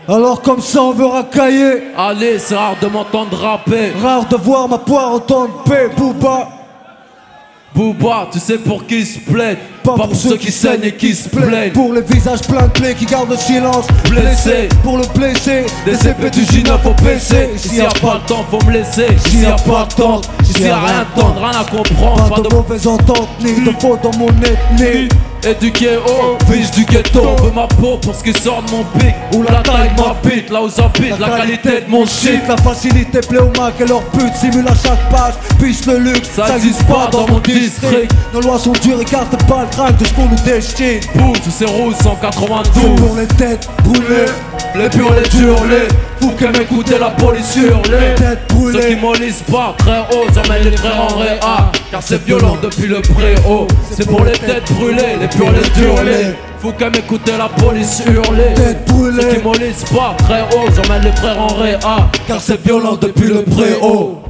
Alors comme ça on veut racailler. Allez, c'est rare de m'entendre rapper. Rare de voir ma poire autant de paix. Booba, Booba, tu sais pour qui se plaît. pas pour ceux qui saignent et qui se plaignent. Pour les visages pleins de plaies qui gardent le silence. Blessé, pour le blessé. des épées du J9 au PC. S'il y a pas le temps, faut me laisser. S'il y a pas le temps, s'il y a rien à entendre, rien à comprendre. Pas de mauvaise entente ni de faute dans mon ethnie. Éduqué au fils du ghetto. On veut ma peau pour ce qui sort de mon pic. Ou la taille de ma bite, là où j'habite, la qualité de mon shit. La facilité plaît au Mac et leur pute simule à chaque page. Puisse le luxe, Ça existe pas dans mon district. Nos lois sont dures, écarte pas le train de ce qu'on nous déchire. Pousse, c'est rouge 192. Pour les têtes brûlées, Les purs, les hurlés. Faut que m'écouter la police hurler. têtes Ceux qui brûlées. mollissent pas très haut, j'emmène les frères en réa. Car c'est violent depuis le préau. C'est pour les têtes brûlées, les purs, les hurlés. Faut qu'à m'écouter la police hurler. Têtes brûlées. Ceux qui mollissent pas très haut, j'emmène les frères en réa. Car c'est violent depuis le préau.